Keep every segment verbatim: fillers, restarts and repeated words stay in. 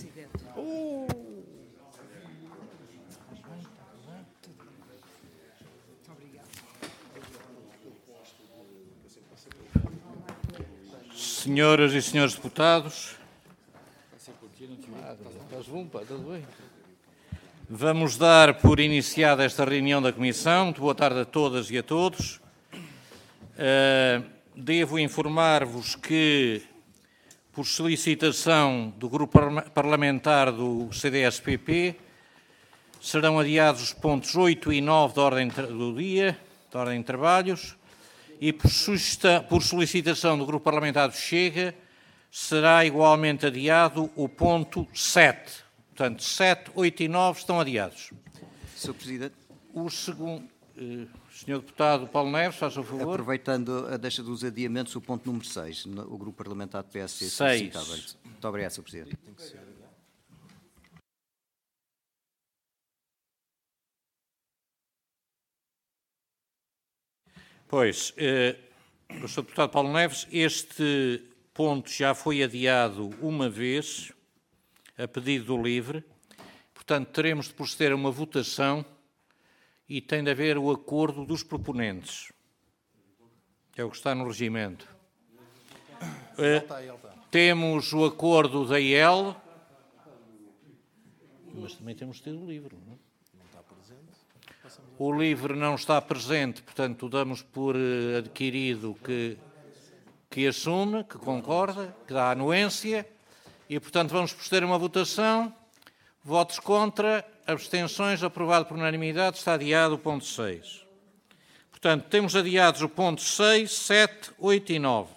Presidente. Oh. Muito obrigada. Senhoras e senhores deputados, vamos dar por iniciada esta reunião da Comissão. Muito boa tarde a todas e a todos. Uh, devo informar-vos que, por solicitação do Grupo Parlamentar do C D S P P, serão adiados os pontos oito e nove da ordem do dia, da ordem de trabalhos, e por, por solicitação do Grupo Parlamentar do Chega, será igualmente adiado o ponto sete. Portanto, sete, oito e nove estão adiados. senhor Presidente. O segundo... Uh, senhor Deputado Paulo Neves, faz o favor. Aproveitando a deixa dos adiamentos, o ponto número seis, o Grupo Parlamentar do P S C solicitava. Muito obrigado, senhor Presidente. Pois, eh, senhor Deputado Paulo Neves, este ponto já foi adiado uma vez, a pedido do LIVRE, portanto teremos de proceder a uma votação e tem de haver o acordo dos proponentes. É o que está no regimento. Uh, temos o acordo da I E L, mas também temos de ter o LIVRE. Não? O LIVRE não está presente, portanto damos por adquirido que, que assume, que concorda, que dá anuência e, portanto, vamos proceder a uma votação. Votos contra, abstenções, aprovado por unanimidade, está adiado o ponto seis. Portanto, temos adiados o ponto seis, sete, oito e nove.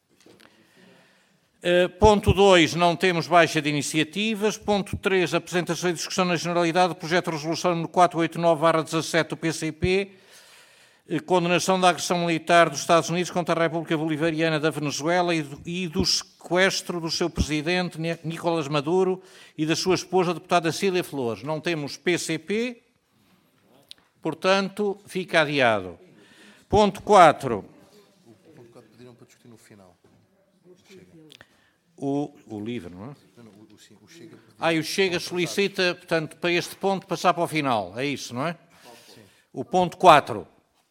Uh, ponto dois, não temos baixa de iniciativas. Ponto três, apresentação e discussão na generalidade do projeto de resolução número quatrocentos e oitenta e nove barra dezassete do P C P, uh, condenação da agressão militar dos Estados Unidos contra a República Bolivariana da Venezuela e do, e do sequestro do seu presidente, Nicolás Maduro, e da sua esposa, a deputada Cília Flores. Não temos P C P, portanto, fica adiado. Ponto quatro. O ponto quatro pediram para discutir no final. O, o LIVRE, não é? Não, não, o, o, o Chega pediu... Ah, e o Chega solicita, portanto, para este ponto passar para o final. É isso, não é? Sim. O ponto quatro.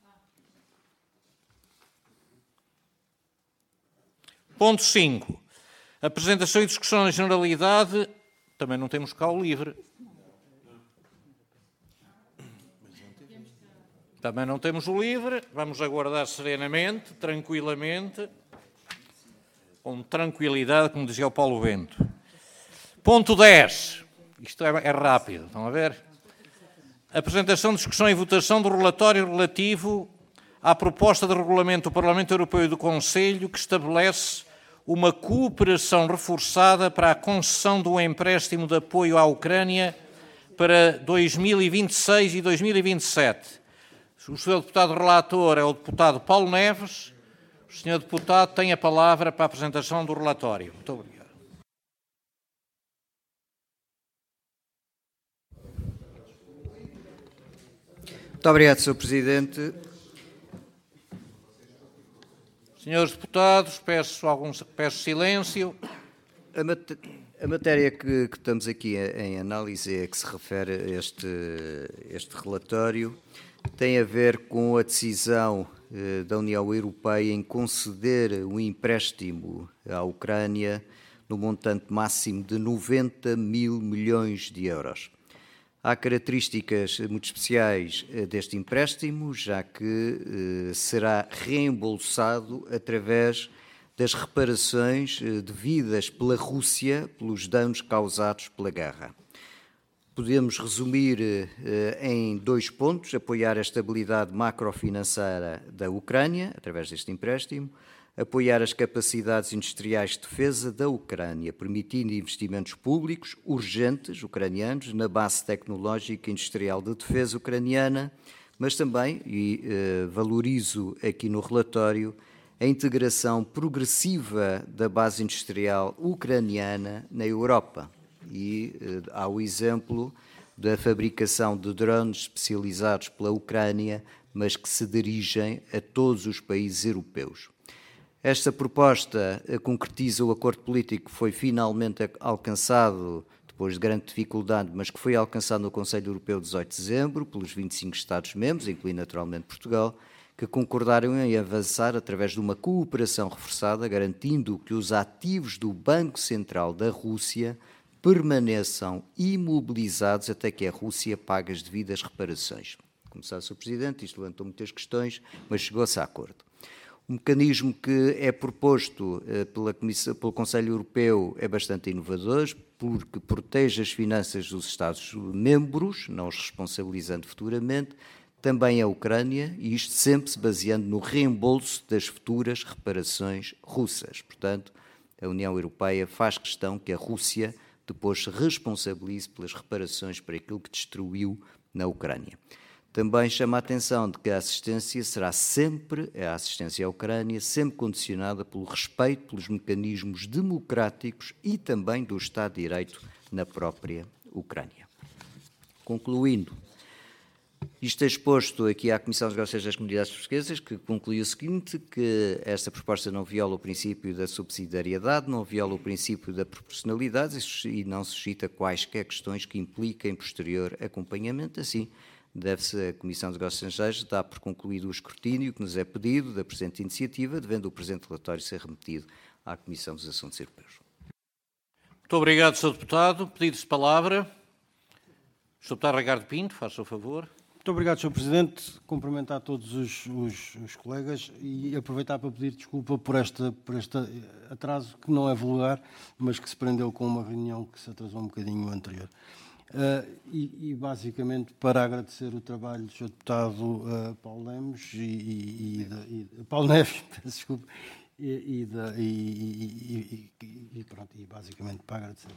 Ponto cinco. Apresentação e discussão na generalidade. Também não temos cá o LIVRE. Também não temos o LIVRE. Vamos aguardar serenamente, tranquilamente. Com tranquilidade, como dizia o Paulo Bento. Ponto dez. Isto é, é rápido, estão a ver? Apresentação, discussão e votação do relatório relativo à proposta de regulamento do Parlamento Europeu e do Conselho que estabelece uma cooperação reforçada para a concessão de um empréstimo de apoio à Ucrânia para dois mil e vinte e seis e dois mil e vinte e sete. O senhor deputado relator é o deputado Paulo Neves. O senhor deputado tem a palavra para a apresentação do relatório. Muito obrigado. Muito obrigado, senhor Presidente. Senhores deputados, peço, alguns, peço silêncio. A, mat a matéria que, que estamos aqui em análise, que se refere a este, este relatório, tem a ver com a decisão eh, da União Europeia em conceder um empréstimo à Ucrânia no montante máximo de noventa mil milhões de euros. Há características muito especiais eh, deste empréstimo, já que eh, será reembolsado através das reparações eh, devidas pela Rússia pelos danos causados pela guerra. Podemos resumir eh, em dois pontos: apoiar a estabilidade macrofinanceira da Ucrânia, através deste empréstimo, apoiar as capacidades industriais de defesa da Ucrânia, permitindo investimentos públicos urgentes ucranianos na base tecnológica e industrial de defesa ucraniana, mas também, e eh, valorizo aqui no relatório, a integração progressiva da base industrial ucraniana na Europa. E eh, há o exemplo da fabricação de drones especializados pela Ucrânia, mas que se dirigem a todos os países europeus. Esta proposta concretiza o acordo político que foi finalmente alcançado depois de grande dificuldade, mas que foi alcançado no Conselho Europeu de dezoito de dezembro, pelos vinte e cinco Estados-membros, incluindo naturalmente Portugal, que concordaram em avançar através de uma cooperação reforçada, garantindo que os ativos do Banco Central da Rússia permaneçam imobilizados até que a Rússia pague as devidas reparações. Como sabe, senhor Presidente, isto levantou muitas questões, mas chegou-se a acordo. O mecanismo que é proposto eh, pela Comissão, pelo Conselho Europeu é bastante inovador, porque protege as finanças dos Estados-membros, não os responsabilizando futuramente, também a Ucrânia, e isto sempre se baseando no reembolso das futuras reparações russas. Portanto, a União Europeia faz questão que a Rússia depois se responsabilize pelas reparações para aquilo que destruiu na Ucrânia. Também chama a atenção de que a assistência será sempre, a assistência à Ucrânia, sempre condicionada pelo respeito pelos mecanismos democráticos e também do Estado de Direito na própria Ucrânia. Concluindo, isto é exposto aqui à Comissão dos Negócios das Comunidades Portuguesas, que concluiu o seguinte, que esta proposta não viola o princípio da subsidiariedade, não viola o princípio da proporcionalidade e não suscita quaisquer questões que impliquem posterior acompanhamento. Assim, deve-se a Comissão dos Negócios Estrangeiros dar por concluído o escrutínio que nos é pedido da presente iniciativa, devendo o presente relatório ser remetido à Comissão dos Assuntos Europeus. Muito obrigado, senhor Deputado. Pedido-se palavra. senhor Deputado Ricardo Pinto, faça o favor. Muito obrigado, senhor Presidente. Cumprimentar todos os, os, os colegas e aproveitar para pedir desculpa por, esta, por este atraso, que não é vulgar, mas que se prendeu com uma reunião que se atrasou um bocadinho anterior. Uh, e, e, basicamente, para agradecer o trabalho do senhor Deputado uh, Paulo Lemos e, e, e, de, e Paulo Neves, peço desculpa, e, e, de, e, e, e pronto, e basicamente para agradecer.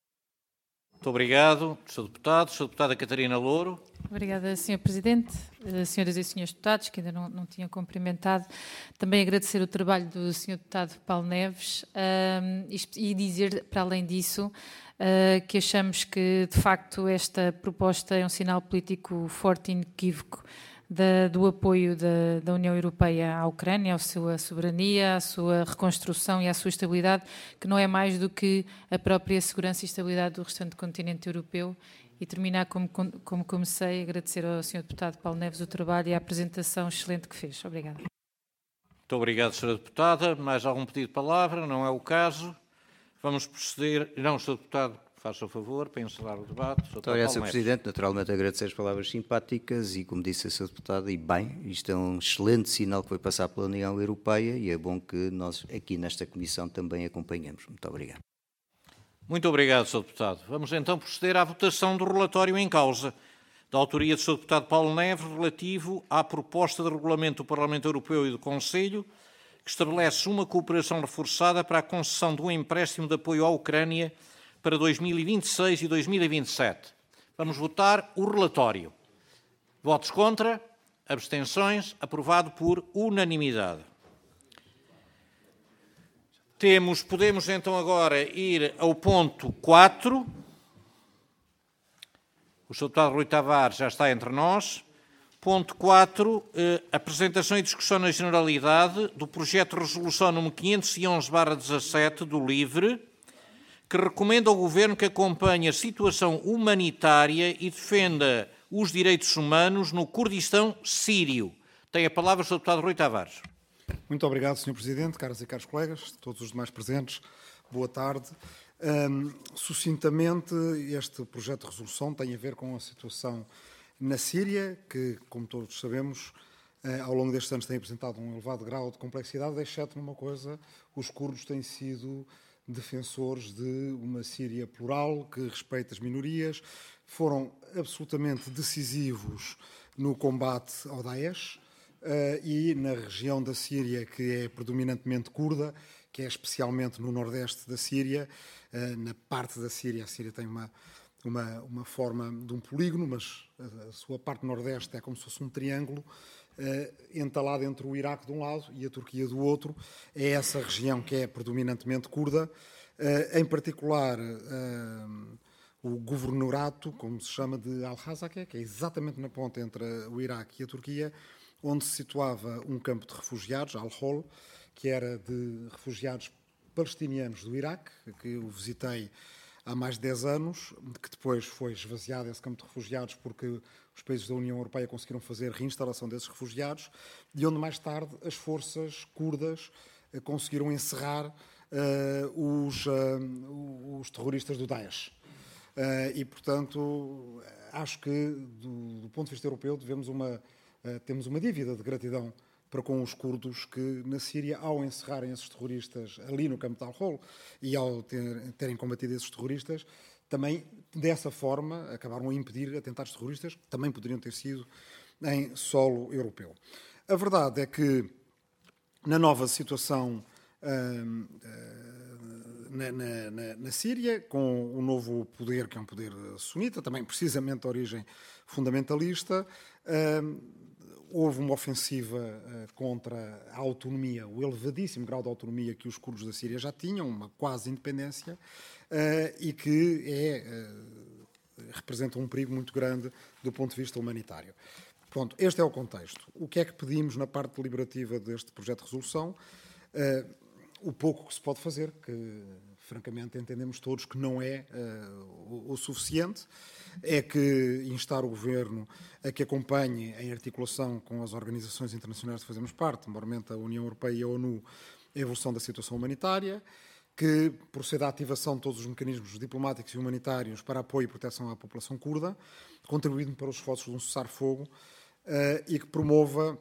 Muito obrigado, senhor Deputado. senhora Deputada Catarina Louro. Obrigada, senhor Presidente, senhoras e senhores deputados, que ainda não, não tinham cumprimentado. Também agradecer o trabalho do senhor Deputado Paulo Neves um, e dizer, para além disso, uh, que achamos que, de facto, esta proposta é um sinal político forte e inequívoco Da, do apoio da, da União Europeia à Ucrânia, à sua soberania, à sua reconstrução e à sua estabilidade, que não é mais do que a própria segurança e estabilidade do restante continente europeu. E terminar como, como comecei, agradecer ao senhor Deputado Paulo Neves o trabalho e a apresentação excelente que fez. Obrigada. Muito obrigado, senhora Deputada. Mais algum pedido de palavra? Não é o caso. Vamos proceder... Não, senhor Deputado, faça o favor para encerrar o debate. Muito obrigado, senhor Presidente. Naturalmente agradecer as palavras simpáticas e, como disse a senhora Deputada, e bem, isto é um excelente sinal que foi passar pela União Europeia e é bom que nós aqui nesta Comissão também acompanhemos. Muito obrigado. Muito obrigado, senhor Deputado. Vamos então proceder à votação do relatório em causa, da autoria do senhor Deputado Paulo Neves, relativo à proposta de regulamento do Parlamento Europeu e do Conselho, que estabelece uma cooperação reforçada para a concessão de um empréstimo de apoio à Ucrânia para dois mil e vinte e seis e dois mil e vinte e sete. Vamos votar o relatório. Votos contra, abstenções, aprovado por unanimidade. Temos, podemos então agora ir ao ponto quatro. O senhor Deputado Rui Tavares já está entre nós. Ponto quatro, eh, apresentação e discussão na generalidade do projeto de resolução número quinhentos e onze barra dezassete do LIVRE, que recomenda ao Governo que acompanhe a situação humanitária e defenda os direitos humanos no Kurdistão sírio. Tem a palavra o senhor Deputado Rui Tavares. Muito obrigado, senhor Presidente, caras e caros colegas, todos os demais presentes, boa tarde. Um, sucintamente, este projeto de resolução tem a ver com a situação na Síria, que, como todos sabemos, ao longo destes anos tem apresentado um elevado grau de complexidade, exceto numa coisa: os curdos têm sido defensores de uma Síria plural, que respeita as minorias, foram absolutamente decisivos no combate ao Daesh uh, e na região da Síria, que é predominantemente curda, que é especialmente no nordeste da Síria, uh, na parte da Síria, a Síria tem uma, uma, uma forma de um polígono, mas a sua parte nordeste é como se fosse um triângulo, Uh, entalado entre o Iraque de um lado e a Turquia do outro. É essa região que é predominantemente curda, uh, em particular uh, o governorato, como se chama, de Al-Hazakeh, que é exatamente na ponta entre o Iraque e a Turquia, onde se situava um campo de refugiados, Al-Hol, que era de refugiados palestinianos do Iraque, que eu visitei há mais de dez anos, que depois foi esvaziado esse campo de refugiados porque os países da União Europeia conseguiram fazer reinstalação desses refugiados, e onde mais tarde as forças curdas conseguiram encerrar uh, os, uh, os terroristas do Daesh. Uh, e, portanto, acho que, do, do ponto de vista europeu, devemos uma, uh, temos uma dívida de gratidão para com os curdos que, na Síria, ao encerrarem esses terroristas ali no campo de Al-Hol e ao ter, terem combatido esses terroristas, também, dessa forma, acabaram a impedir atentados terroristas que também poderiam ter sido em solo europeu. A verdade é que, na nova situação uh, uh, na, na, na, na Síria, com o novo poder, que é um poder sunita, também precisamente de origem fundamentalista, uh, houve uma ofensiva uh, contra a autonomia, o elevadíssimo grau de autonomia que os curdos da Síria já tinham, uma quase independência, uh, e que é, uh, representa um perigo muito grande do ponto de vista humanitário. Pronto, este é o contexto. O que é que pedimos na parte deliberativa deste projeto de resolução? Uh, o pouco que se pode fazer, que francamente entendemos todos que não é uh, o, o suficiente, é que instar o Governo a que acompanhe, em articulação com as organizações internacionais que fazemos parte, normalmente a União Europeia e a ONU, a evolução da situação humanitária, que proceda à ativação de todos os mecanismos diplomáticos e humanitários para apoio e proteção à população curda, contribuindo para os esforços de um cessar-fogo, uh, e que promova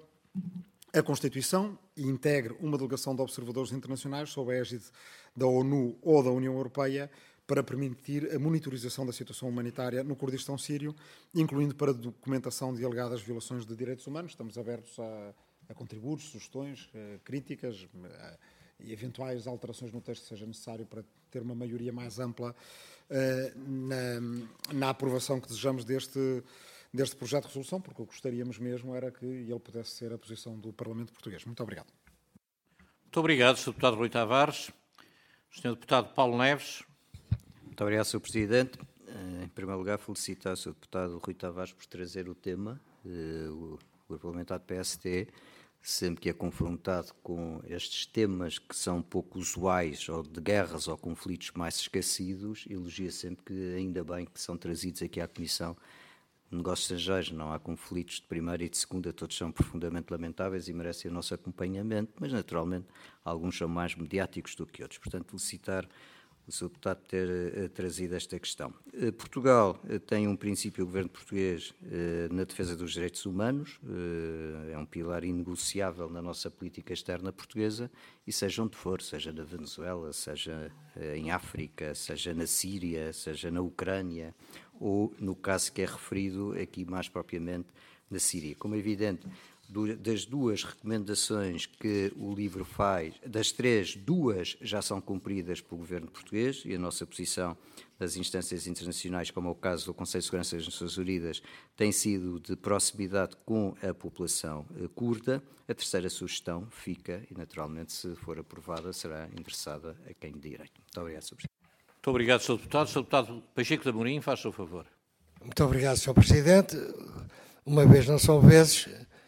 a Constituição e integre uma delegação de observadores internacionais sob a égide da ONU ou da União Europeia para permitir a monitorização da situação humanitária no Kurdistão sírio, incluindo para documentação de alegadas violações de direitos humanos. Estamos abertos a, a contributos, sugestões, a críticas a, e eventuais alterações no texto que seja necessário para ter uma maioria mais ampla uh, na, na aprovação que desejamos deste deste projeto de resolução, porque o que gostaríamos mesmo era que ele pudesse ser a posição do Parlamento Português. Muito obrigado. Muito obrigado, senhor Deputado Rui Tavares. senhor Deputado Paulo Neves. Muito obrigado, senhor Presidente. Em primeiro lugar, felicitar o senhor Deputado Rui Tavares por trazer o tema. O Grupo Parlamentar do P S T, sempre que é confrontado com estes temas que são pouco usuais, ou de guerras ou conflitos mais esquecidos, elogia sempre que ainda bem que são trazidos aqui à Comissão Negócios Estrangeiros. Não há conflitos de primeira e de segunda, todos são profundamente lamentáveis e merecem o nosso acompanhamento, mas naturalmente alguns são mais mediáticos do que outros. Portanto, felicitar o senhor Deputado por ter uh, trazido esta questão. Uh, Portugal uh, tem um princípio, o Governo português, uh, na defesa dos direitos humanos, uh, é um pilar inegociável na nossa política externa portuguesa, e seja onde for, seja na Venezuela, seja uh, em África, seja na Síria, seja na Ucrânia, ou no caso que é referido aqui mais propriamente na Síria. Como é evidente, das duas recomendações que o livro faz, das três, duas já são cumpridas pelo Governo português, e a nossa posição nas instâncias internacionais, como é o caso do Conselho de Segurança das Nações Unidas, tem sido de proximidade com a população curda. A terceira sugestão fica, e naturalmente, se for aprovada, será endereçada a quem de direito. Muito obrigado, senhor Presidente. Muito obrigado, senhor Deputado. senhor Deputado Pacheco de Amorim, faz o favor. Muito obrigado, senhor Presidente. Uma vez não são vezes,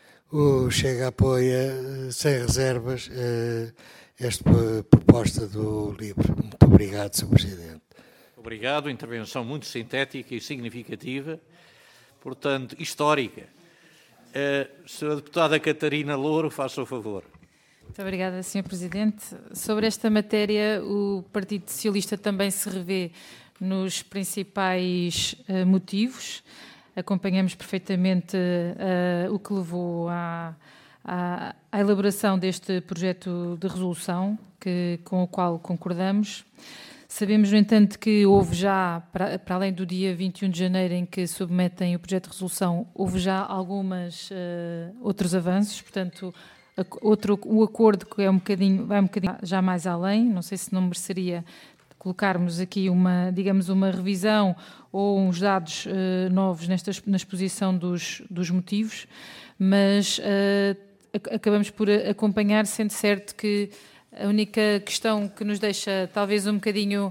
o Chega apoia sem reservas esta proposta do livro. Muito obrigado, senhor Presidente. Obrigado. Intervenção muito sintética e significativa, portanto, histórica. Uh, senhora Deputada Catarina Louro, faça o favor. Muito obrigada, senhor Presidente. Sobre esta matéria, o Partido Socialista também se revê nos principais uh, motivos. Acompanhamos perfeitamente uh, o que levou à, à, à elaboração deste projeto de resolução, que, com o qual concordamos. Sabemos, no entanto, que houve já, para, para além do dia vinte e um de janeiro em que submetem o projeto de resolução, houve já algumas uh, outros avanços, portanto, outro, o acordo que é um bocadinho, vai um bocadinho já mais além. Não sei se não mereceria colocarmos aqui uma, digamos, uma revisão ou uns dados uh, novos nesta, na exposição dos, dos motivos, mas uh, acabamos por acompanhar, sendo certo que a única questão que nos deixa talvez um bocadinho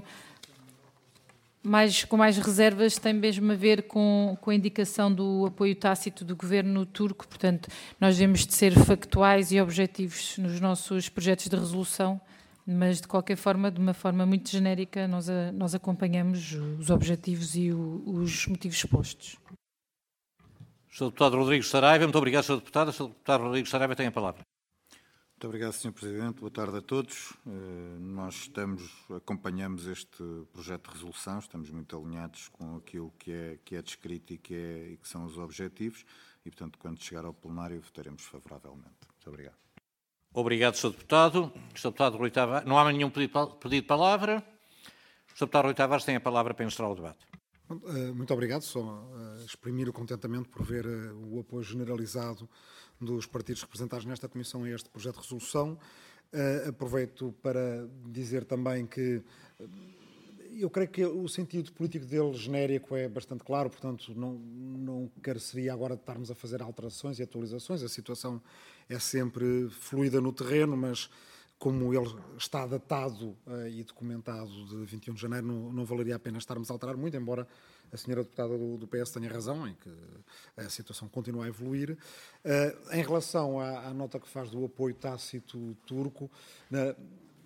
mais, com mais reservas tem mesmo a ver com, com a indicação do apoio tácito do governo turco. Portanto, nós devemos de ser factuais e objetivos nos nossos projetos de resolução, mas de qualquer forma, de uma forma muito genérica, nós, a, nós acompanhamos os objetivos e o, os motivos expostos. senhor Deputado Rodrigues Saraiva, muito obrigado, senhor Deputado. senhor Deputado Rodrigues Saraiva tem a palavra. Muito obrigado, senhor Presidente. Boa tarde a todos. Nós estamos, acompanhamos este projeto de resolução, estamos muito alinhados com aquilo que é, que é descrito e que, é, e que são os objetivos e, portanto, quando chegar ao plenário, votaremos favoravelmente. Muito obrigado. Obrigado, senhor Deputado. senhor Deputado Rui Tavares, não há nenhum pedido de palavra. O senhor Deputado Rui Tavares tem a palavra para encerrar o debate. Muito obrigado. Só uh, exprimir o contentamento por ver uh, o apoio generalizado dos partidos representados nesta Comissão a este projeto de resolução. Uh, aproveito para dizer também que uh, eu creio que o sentido político dele genérico é bastante claro, portanto não, não careceria agora de estarmos a fazer alterações e atualizações. A situação é sempre fluida no terreno, mas como ele está datado uh, e documentado de vinte e um de janeiro, não, não valeria a pena estarmos a alterar muito, embora a senhora deputada do, do P S tenha razão em que a situação continua a evoluir. Uh, em relação à, à nota que faz do apoio tácito turco, na,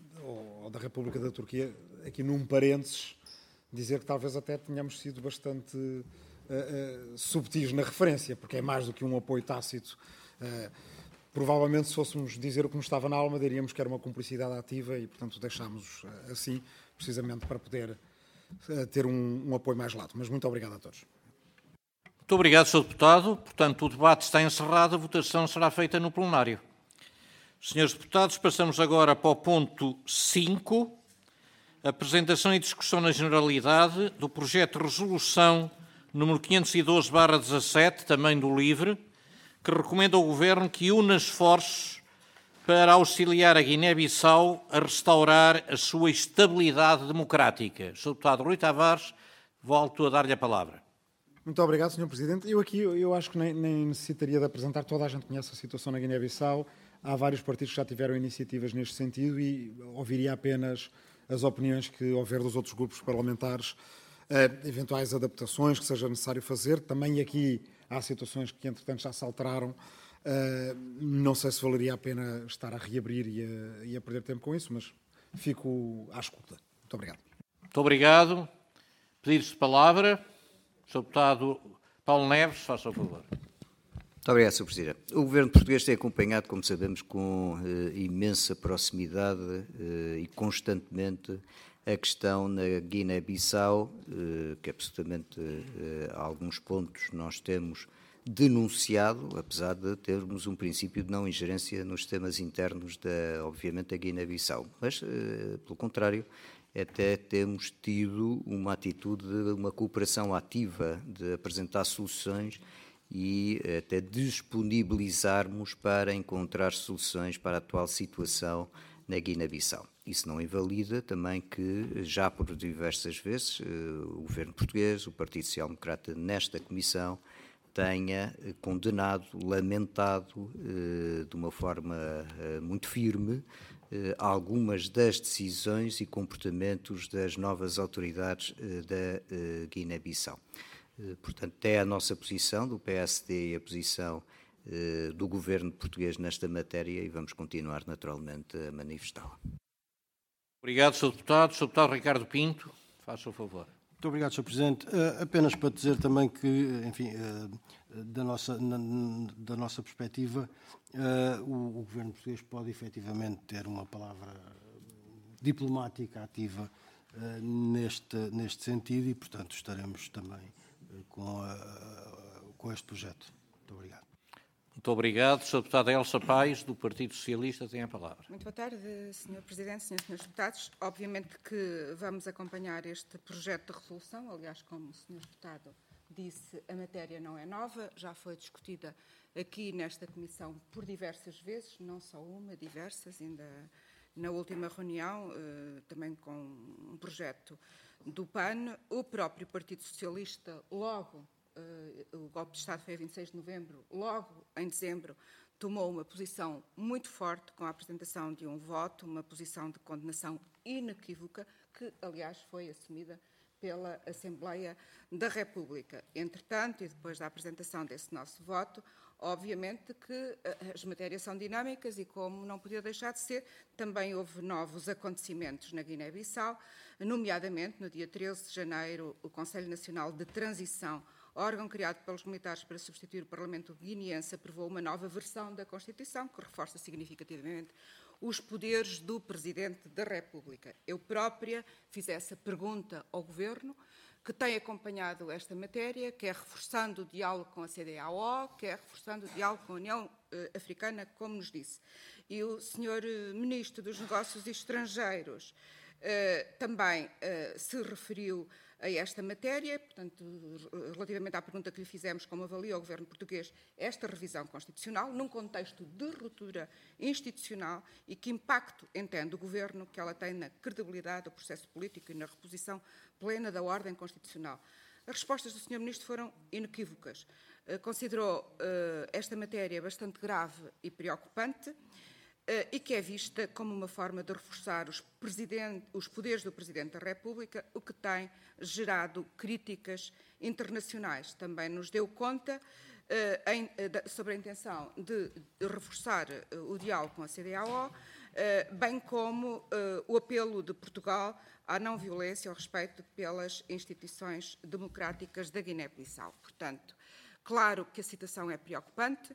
ou, ou da República da Turquia, aqui num parênteses, dizer que talvez até tenhamos sido bastante uh, uh, subtis na referência, porque é mais do que um apoio tácito. Uh, Provavelmente, se fôssemos dizer o que nos estava na alma, diríamos que era uma cumplicidade ativa e, portanto, deixámos assim, precisamente para poder ter um, um apoio mais lato. Mas muito obrigado a todos. Muito obrigado, senhor Deputado. Portanto, o debate está encerrado, a votação será feita no plenário. Senhores Deputados, passamos agora para o ponto cinco, apresentação e discussão na generalidade do projeto de resolução número quinhentos e doze barra dezassete, também do LIVRE, que recomenda ao Governo que una esforços para auxiliar a Guiné-Bissau a restaurar a sua estabilidade democrática. senhor Deputado Rui Tavares, volto a dar-lhe a palavra. Muito obrigado, senhor Presidente. Eu aqui eu acho que nem, nem necessitaria de apresentar, toda a gente conhece a situação na Guiné-Bissau, há vários partidos que já tiveram iniciativas neste sentido e ouviria apenas as opiniões que houver dos outros grupos parlamentares, uh, eventuais adaptações que seja necessário fazer. Também aqui há situações que, entretanto, já se alteraram. Uh, não sei se valeria a pena estar a reabrir e a, e a perder tempo com isso, mas fico à escuta. Muito obrigado. Muito obrigado. Pedidos de palavra. senhor Deputado Paulo Neves, faça o favor. Muito obrigado, senhor Presidente. O Governo português tem acompanhado, como sabemos, com uh, imensa proximidade uh, e constantemente a questão na Guiné-Bissau, que absolutamente a alguns pontos nós temos denunciado, apesar de termos um princípio de não ingerência nos temas internos, da, obviamente, da Guiné-Bissau. Mas, pelo contrário, até temos tido uma atitude de uma cooperação ativa, de apresentar soluções e até disponibilizarmos para encontrar soluções para a atual situação na Guiné-Bissau. Isso não invalida também que, já por diversas vezes, o Governo português, o Partido Social Democrata, nesta Comissão, tenha condenado, lamentado, de uma forma muito firme, algumas das decisões e comportamentos das novas autoridades da Guiné-Bissau. Portanto, é a nossa posição do P S D e a posição do Governo português nesta matéria e vamos continuar naturalmente a manifestá-la. Obrigado, senhor Deputado. senhor Deputado Ricardo Pinto, faça o favor. Muito obrigado, senhor Presidente. Uh, apenas para dizer também que, enfim, uh, da, nossa, na, da nossa perspectiva, uh, o, o Governo português pode efetivamente ter uma palavra diplomática ativa uh, neste, neste sentido e, portanto, estaremos também uh, com, a, com este projeto. Muito obrigado. Muito obrigado. senhora Deputada Elsa Paes, do Partido Socialista, tem a palavra. Muito boa tarde, senhor Presidente, senhores e senhores deputados. Obviamente que vamos acompanhar este projeto de resolução. Aliás, como o senhor Deputado disse, a matéria não é nova, já foi discutida aqui nesta Comissão por diversas vezes, não só uma, diversas, ainda na última reunião, também com um projeto do P A N. O próprio Partido Socialista, logo, o golpe de Estado foi a vinte e seis de novembro, logo em dezembro, tomou uma posição muito forte com a apresentação de um voto, uma posição de condenação inequívoca, que, aliás, foi assumida pela Assembleia da República. Entretanto, e depois da apresentação desse nosso voto, obviamente que as matérias são dinâmicas e, como não podia deixar de ser, também houve novos acontecimentos na Guiné-Bissau, nomeadamente no dia treze de janeiro, o Conselho Nacional de Transição, órgão criado pelos militares para substituir o Parlamento guineense, aprovou uma nova versão da Constituição que reforça significativamente os poderes do Presidente da República. Eu própria fiz essa pergunta ao Governo, que tem acompanhado esta matéria, quer reforçando o diálogo com a C D A O, quer reforçando o diálogo com a União Africana, como nos disse. E o senhor Ministro dos Negócios Estrangeiros também se referiu a esta matéria, portanto, relativamente à pergunta que lhe fizemos, como avalia o Governo português esta revisão constitucional, num contexto de ruptura institucional, e que impacto entende o Governo que ela tem na credibilidade do processo político e na reposição plena da ordem constitucional. As respostas do senhor Ministro foram inequívocas. Considerou esta matéria bastante grave e preocupante, e que é vista como uma forma de reforçar os, os poderes do Presidente da República, o que tem gerado críticas internacionais. Também nos deu conta uh, em, uh, sobre a intenção de reforçar uh, o diálogo com a C D A O, uh, bem como uh, o apelo de Portugal à não violência ao respeito pelas instituições democráticas da Guiné-Bissau. Portanto, claro que a situação é preocupante.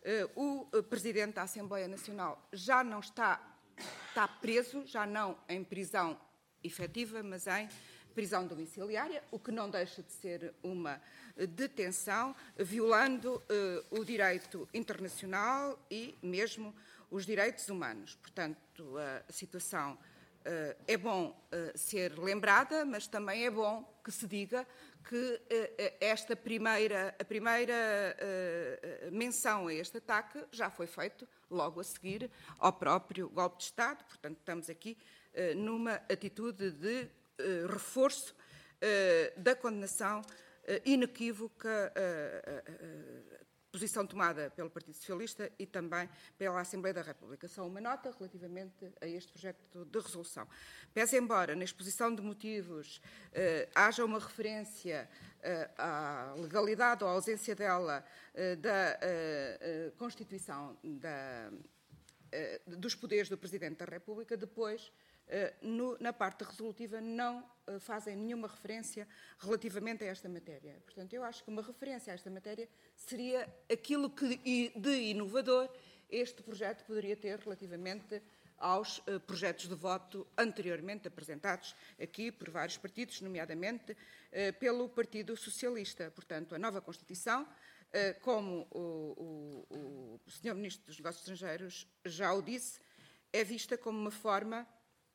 O Presidente da Assembleia Nacional já não está, está preso, já não em prisão efetiva, mas em prisão domiciliária, o que não deixa de ser uma detenção, violando uh, o direito internacional e mesmo os direitos humanos. Portanto, a situação uh, é bom uh, ser lembrada, mas também é bom que se diga que uh, esta primeira, a primeira uh, menção a este ataque já foi feito logo a seguir ao próprio golpe de Estado. Portanto, estamos aqui uh, numa atitude de uh, reforço uh, da condenação uh, inequívoca, uh, uh, uh, posição tomada pelo Partido Socialista e também pela Assembleia da República. Só uma nota relativamente a este projeto de resolução. Pese embora na exposição de motivos eh, haja uma referência eh, à legalidade ou à ausência dela eh, da eh, Constituição da, eh, dos poderes do Presidente da República, depois No, na parte resolutiva não uh, fazem nenhuma referência relativamente a esta matéria. Portanto, eu acho que uma referência a esta matéria seria aquilo que de inovador este projeto poderia ter relativamente aos uh, projetos de voto anteriormente apresentados aqui por vários partidos, nomeadamente uh, pelo Partido Socialista. Portanto, a nova Constituição, uh, como o, o, o senhor Ministro dos Negócios Estrangeiros já o disse, é vista como uma forma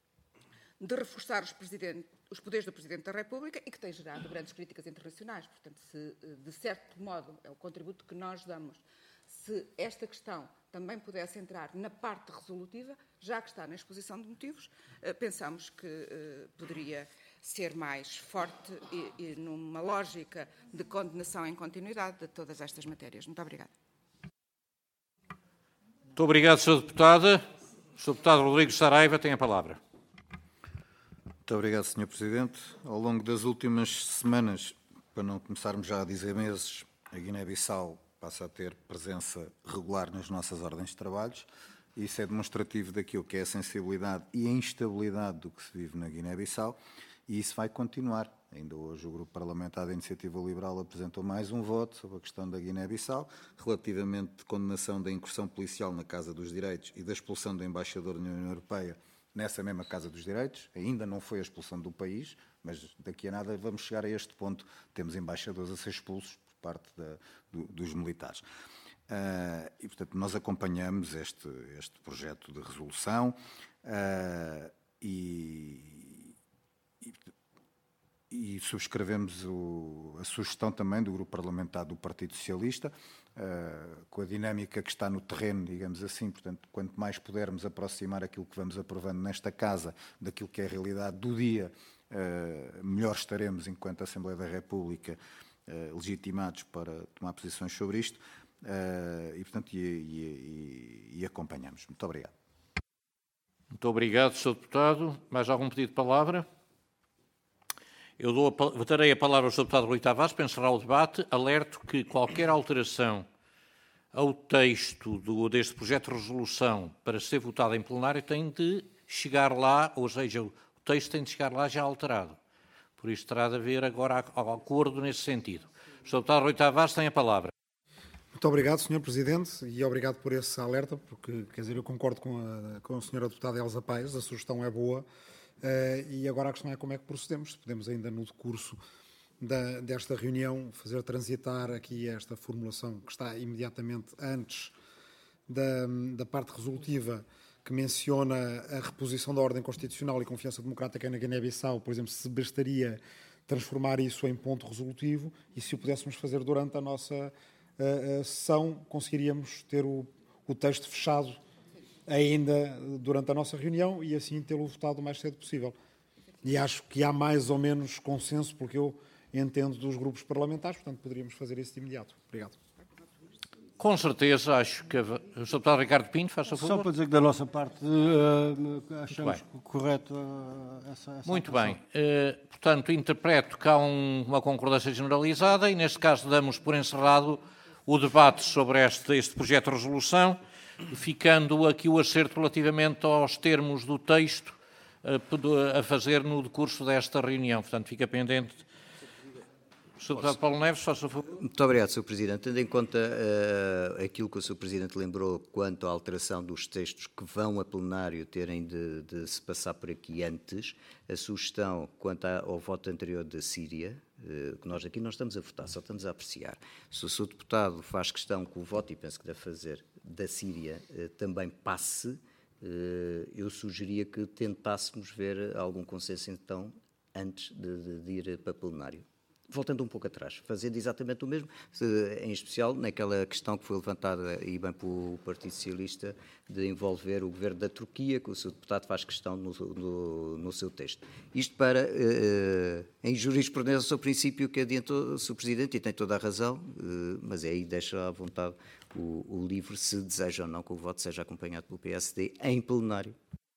de reforçar os, os poderes do Presidente da República e que tem gerado grandes críticas internacionais. Portanto, se, de certo modo, é o contributo que nós damos, se esta questão também pudesse entrar na parte resolutiva, já que está na exposição de motivos, pensamos que uh, poderia ser mais forte e, e numa lógica de condenação em continuidade de todas estas matérias. Muito obrigada. Muito obrigado, senhora Deputada. O senhor Deputado Rodrigues Saraiva tem a palavra. Muito obrigado, senhor Presidente. Ao longo das últimas semanas, para não começarmos já a dizer meses, a Guiné-Bissau passa a ter presença regular nas nossas ordens de trabalhos, e isso é demonstrativo daquilo que é a sensibilidade e a instabilidade do que se vive na Guiné-Bissau, e isso vai continuar. Ainda hoje o Grupo Parlamentar da Iniciativa Liberal apresentou mais um voto sobre a questão da Guiné-Bissau, relativamente de condenação da incursão policial na Casa dos Direitos e da expulsão do embaixador da União Europeia nessa mesma Casa dos Direitos. Ainda não foi a expulsão do país, mas daqui a nada vamos chegar a este ponto. Temos embaixadores a ser expulsos por parte da, do, dos militares. Uh, e, portanto, nós acompanhamos este, este projeto de resolução uh, e, e, e subscrevemos o, a sugestão também do Grupo Parlamentar do Partido Socialista, Uh, com a dinâmica que está no terreno, digamos assim. Portanto, quanto mais pudermos aproximar aquilo que vamos aprovando nesta Casa daquilo que é a realidade do dia, uh, melhor estaremos, enquanto Assembleia da República, uh, legitimados para tomar posições sobre isto, uh, e, portanto, e, e, e, e acompanhamos. Muito obrigado. Muito obrigado, senhor Deputado. Mais algum pedido de palavra? Eu dou a, darei a palavra ao senhor Deputado Rui Tavares para encerrar o debate. Alerto que qualquer alteração ao texto do, deste projeto de resolução para ser votado em plenário tem de chegar lá, ou seja, o texto tem de chegar lá já alterado. Por isso terá de haver agora acordo nesse sentido. O senhor Deputado Rui Tavares tem a palavra. Muito obrigado, senhor Presidente, e obrigado por esse alerta, porque, quer dizer, eu concordo com a, com a senhora Deputada Elsa Paes, a sugestão é boa, uh, e agora a questão é como é que procedemos. Se podemos ainda no decurso da, desta reunião fazer transitar aqui esta formulação que está imediatamente antes da, da parte resolutiva que menciona a reposição da ordem constitucional e confiança democrática na Guiné-Bissau, por exemplo, se bastaria transformar isso em ponto resolutivo, e se o pudéssemos fazer durante a nossa a sessão, conseguiríamos ter o, o texto fechado ainda durante a nossa reunião e assim tê-lo votado o mais cedo possível. E acho que há mais ou menos consenso, porque eu entendo dos grupos parlamentares, portanto poderíamos fazer isso de imediato. Obrigado. Com certeza, acho que... O senhor Deputado Ricardo Pinto, faz a favor. Só para dizer que da nossa parte uh, achamos correto uh, essa, essa Muito atuação. bem. Uh, portanto, interpreto que há um, uma concordância generalizada e, neste caso, damos por encerrado o debate sobre este, este projeto de resolução, ficando aqui o acerto relativamente aos termos do texto uh, a fazer no decurso desta reunião. Portanto, fica pendente. senhor Deputado Paulo Neves, faça favor. Muito obrigado, senhor Presidente. Tendo em conta uh, aquilo que o senhor Presidente lembrou quanto à alteração dos textos que vão a plenário terem de, de se passar por aqui antes, a sugestão quanto ao voto anterior da Síria, uh, que nós aqui não estamos a votar, só estamos a apreciar. Se o senhor Deputado faz questão que o voto, e penso que deve fazer, da Síria uh, também passe, uh, eu sugeria que tentássemos ver algum consenso então antes de, de, de ir para plenário. Voltando um pouco atrás, fazendo exatamente o mesmo, em especial naquela questão que foi levantada e bem pelo Partido Socialista de envolver o governo da Turquia, que o seu deputado faz questão no, no, no seu texto. Isto para, eh, em jurisprudência, o seu princípio que adiantou o seu Presidente, e tem toda a razão, eh, mas aí deixa à vontade o, o livre se deseja ou não que o voto seja acompanhado pelo P S D em plenário.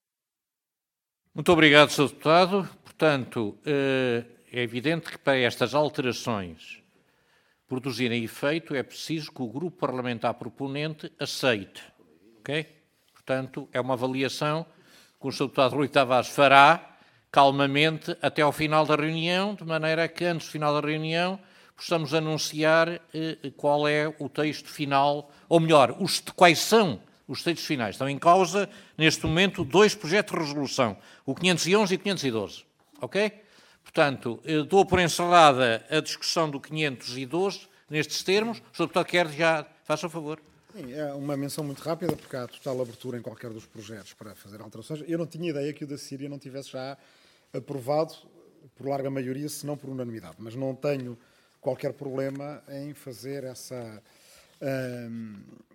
Muito obrigado, senhor Deputado. Portanto... Eh... É evidente que para estas alterações produzirem efeito é preciso que o grupo parlamentar proponente aceite. Ok? Portanto, é uma avaliação que o senhor Deputado Rui Tavares fará calmamente até ao final da reunião, de maneira que antes do final da reunião possamos anunciar eh, qual é o texto final, ou melhor, os, quais são os textos finais. Estão em causa, neste momento, dois projetos de resolução, o quinhentos e onze e o quinhentos e doze. Ok? Portanto, dou por encerrada a discussão do quinhentos e doze, nestes termos. O senhor Deputado quer já... Faça o favor. Sim, é uma menção muito rápida, porque há total abertura em qualquer dos projetos para fazer alterações. Eu não tinha ideia que o da Síria não tivesse já aprovado por larga maioria, se não por unanimidade. Mas não tenho qualquer problema em fazer essa... Hum,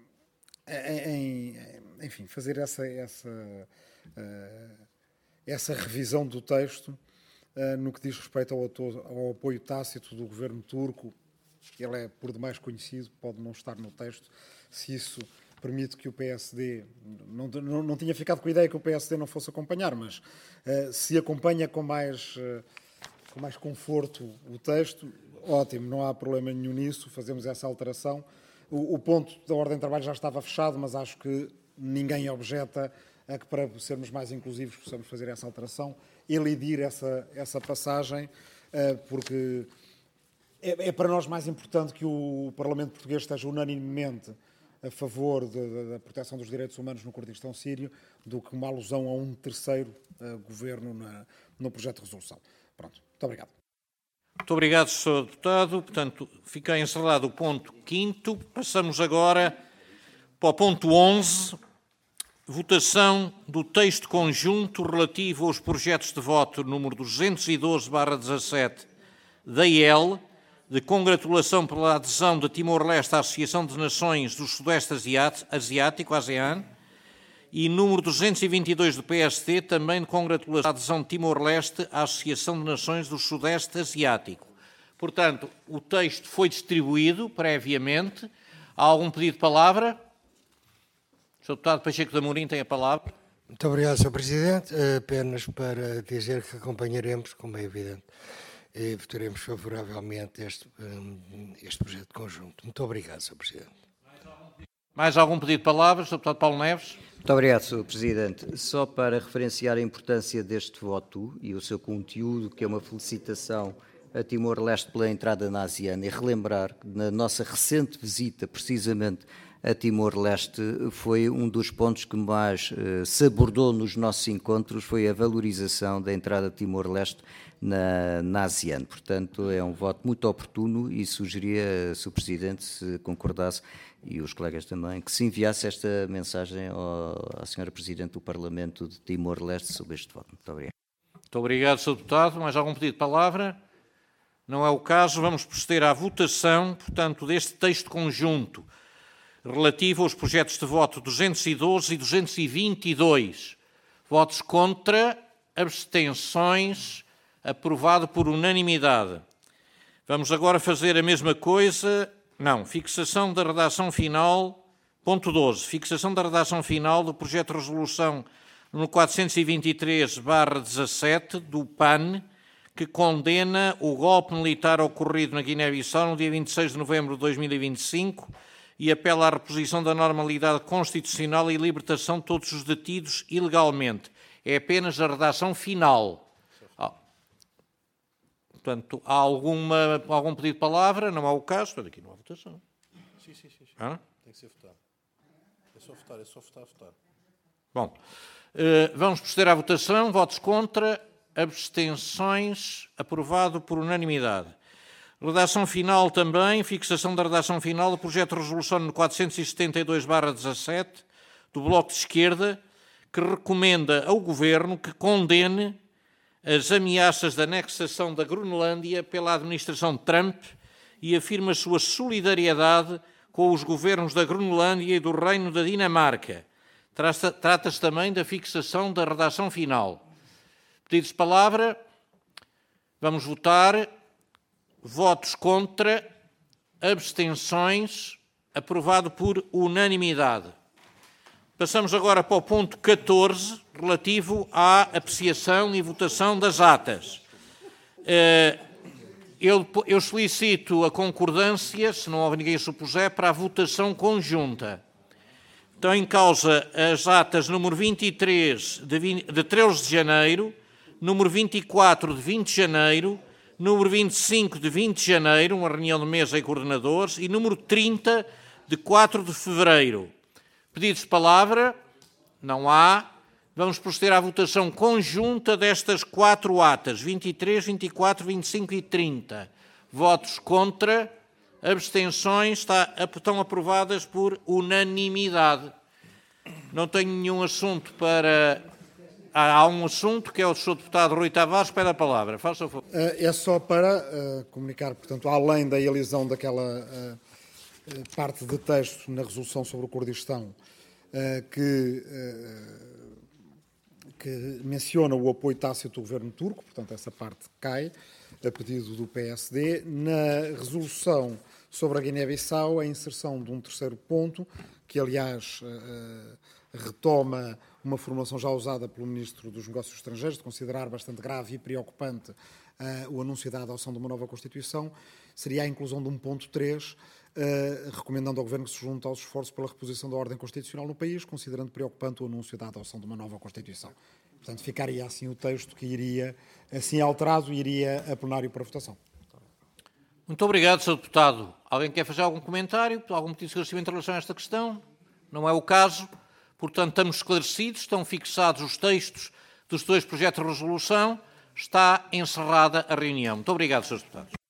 em, enfim, fazer essa, essa, uh, essa revisão do texto. Uh, no que diz respeito ao, ao apoio tácito do governo turco, ele é por demais conhecido, pode não estar no texto. Se isso permite que o P S D... Não, não, não tinha ficado com a ideia que o P S D não fosse acompanhar, mas uh, se acompanha com mais, uh, com mais conforto o texto, ótimo, não há problema nenhum nisso, fazemos essa alteração. O, o ponto da ordem de trabalho já estava fechado, mas acho que ninguém objeta a que, para sermos mais inclusivos, possamos fazer essa alteração, elidir essa, essa passagem, porque é, é para nós mais importante que o Parlamento português esteja unanimemente a favor da proteção dos direitos humanos no Kurdistão sírio do que uma alusão a um terceiro uh, governo na, no projeto de resolução. Pronto, muito obrigado. Muito obrigado, senhor Deputado. Portanto, fica encerrado o ponto quinto. Passamos agora para o ponto onze. Votação do texto conjunto relativo aos projetos de voto número duzentos e doze barra dezassete da I E L, de congratulação pela adesão de Timor-Leste à Associação de Nações do Sudeste Asiático, ASEAN, e número duzentos e vinte e dois do P S D, também de congratulação pela adesão de Timor-Leste à Associação de Nações do Sudeste Asiático. Portanto, o texto foi distribuído previamente. Há algum pedido de palavra? O senhor Deputado Pacheco de Amorim tem a palavra. Muito obrigado, senhor Presidente. Apenas para dizer que acompanharemos, como é evidente, eh, votaremos favoravelmente este, este projeto conjunto. Muito obrigado, senhor Presidente. Mais algum pedido de palavras, senhor Deputado Paulo Neves? Muito obrigado, senhor Presidente. Só para referenciar a importância deste voto e o seu conteúdo, que é uma felicitação a Timor-Leste pela entrada na ASEAN, e relembrar que na nossa recente visita, precisamente, a Timor-Leste, foi um dos pontos que mais eh, se abordou nos nossos encontros, foi a valorização da entrada de Timor-Leste na, na ASEAN. Portanto, é um voto muito oportuno e sugeria, se o Presidente se concordasse, e os colegas também, que se enviasse esta mensagem ao, à senhora Presidente do Parlamento de Timor-Leste sobre este voto. Muito obrigado. Muito obrigado, senhor Deputado. Mais algum pedido de palavra? Não é o caso. Vamos proceder à votação, portanto, deste texto conjunto relativo aos projetos de voto duzentos e doze e duzentos e vinte e dois. Votos contra, abstenções, aprovado por unanimidade. Vamos agora fazer a mesma coisa. Não, fixação da redação final, ponto doze, fixação da redação final do projeto de resolução número quatrocentos e vinte e três barra dezassete do P A N, que condena o golpe militar ocorrido na Guiné-Bissau no dia vinte e seis de novembro de dois mil e vinte e cinco e apela à reposição da normalidade constitucional e libertação de todos os detidos ilegalmente. É apenas a redação final. Ah. Portanto, há alguma, algum pedido de palavra? Não há o caso. Portanto, aqui não há votação. Sim, sim, sim. sim. Ah? Tem que ser votado. É só votar, é só votar, votar. Bom, uh, vamos proceder à votação. Votos contra, abstenções, aprovado por unanimidade. Redação final também, fixação da redação final do projeto de resolução número quatrocentos e setenta e dois barra dezassete do Bloco de Esquerda, que recomenda ao Governo que condene as ameaças de anexação da Groenlândia pela administração Trump e afirma a sua solidariedade com os governos da Groenlândia e do Reino da Dinamarca. Trata-se também da fixação da redação final. Pedidos de palavra? Vamos votar. Votos contra, abstenções, aprovado por unanimidade. Passamos agora para o ponto catorze, relativo à apreciação e votação das atas. Eu, eu solicito a concordância, se não houver ninguém se opuser, para a votação conjunta. Estão em causa as atas número vinte e três de, vinte, de treze de janeiro, número vinte e quatro de vinte de janeiro, número vinte e cinco de vinte de janeiro, uma reunião de mesa e coordenadores, e número trinta de quatro de fevereiro. Pedidos de palavra? Não há. Vamos proceder à votação conjunta destas quatro atas, vinte e três, vinte e quatro, vinte e cinco e trinta. Votos contra, abstenções, está, estão aprovadas por unanimidade. Não tenho nenhum assunto para... Há um assunto que é o senhor Deputado Rui Tavares, pede a palavra. Faça o favor. É só para uh, comunicar, portanto, além da elisão daquela uh, parte de texto na resolução sobre o Kurdistão uh, que, uh, que menciona o apoio tácito do governo turco, portanto, essa parte cai, a pedido do P S D. Na resolução sobre a Guiné-Bissau, a inserção de um terceiro ponto, que, aliás, uh, retoma uma formulação já usada pelo Ministro dos Negócios Estrangeiros, de considerar bastante grave e preocupante uh, o anúncio da adoção de uma nova Constituição, seria a inclusão de um ponto três, uh, recomendando ao Governo que se junte aos esforços pela reposição da ordem constitucional no país, considerando preocupante o anúncio da adoção de uma nova Constituição. Portanto, ficaria assim o texto que iria, assim alterado, iria a plenário para votação. Muito obrigado, senhor Deputado. Alguém quer fazer algum comentário, algum pedido de esclarecimento em relação a esta questão? Não é o caso. Portanto, estamos esclarecidos, estão fixados os textos dos dois projetos de resolução, está encerrada a reunião. Muito obrigado, senhores Deputados.